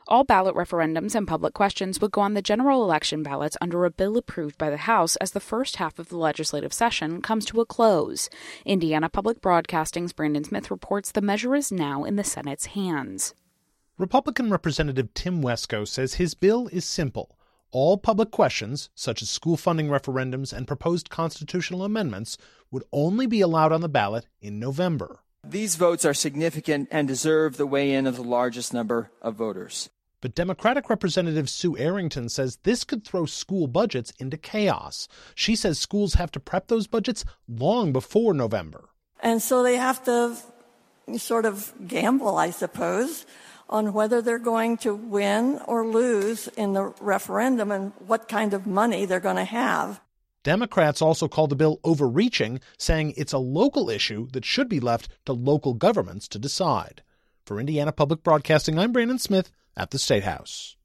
All ballot referendums and public questions would go on the general election ballots under a bill approved by the House as the first half of the legislative session comes to a close. Indiana Public Broadcasting's Brandon Smith reports the measure is now in the Senate's hands. Republican Representative Tim Wesco says his bill is simple. All public questions, such as school funding referendums and proposed constitutional amendments, would only be allowed on the ballot in November. These votes are significant and deserve the weigh-in of the largest number of voters. But Democratic Representative Sue Arrington says this could throw school budgets into chaos. She says schools have to prep those budgets long before November. And so they have to sort of gamble, I suppose, on whether they're going to win or lose in the referendum and what kind of money they're going to have. Democrats also called the bill overreaching, saying it's a local issue that should be left to local governments to decide. For Indiana Public Broadcasting, I'm Brandon Smith at the State House.